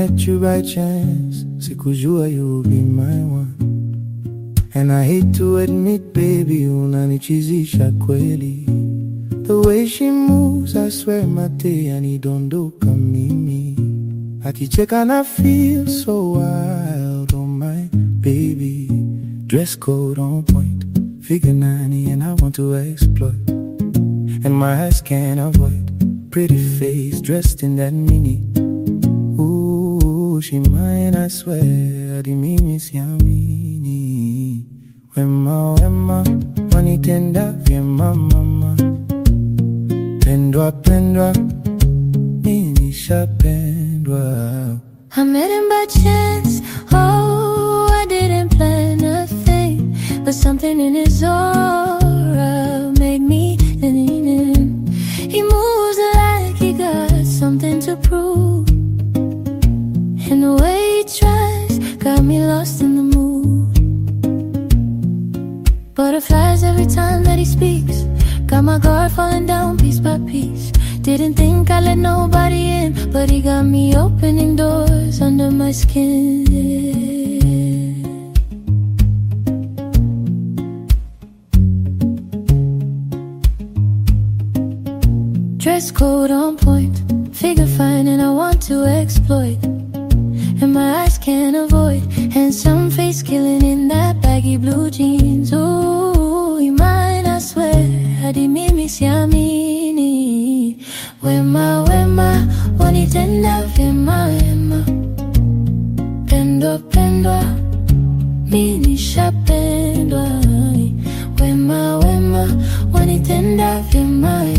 met you by chance, sikujua you'll be my one. And I hate to admit, baby, unanichizisha kweli. The way she moves, I swear mate yanidondoka mimi. Akicheka na feel so wild, oh my baby. Dress code on point, figure 90 and I want to exploit. And my eyes can't avoid pretty face dressed in that mini. Ooh, she mine, I swear, di mimi siamini. Wema, wema, wanitenda vyema mama. Pendwa, pendwa, mimi nishapendwa. I met him by chance, oh, I didn't plan a thing. But something in his aura made me lean in. He moves like he got something to prove. And the way he tries got me lost in the mood. Butterflies every time that he speaks, got my guard falling down piece by piece. Didn't think I'd let nobody in, but he got me opening doors under my skin. Dress code on point, figure fine and I want to exploit. And my eyes can't avoid handsome face killing in that baggy blue jeans. Ooh, you mine, I swear, hadi mimi siamini. Wema, wema, wanitenda vyema wema. Pendwa, pendwa, mimi nishapendwa. Wema, wema, wanitenda vyema wema.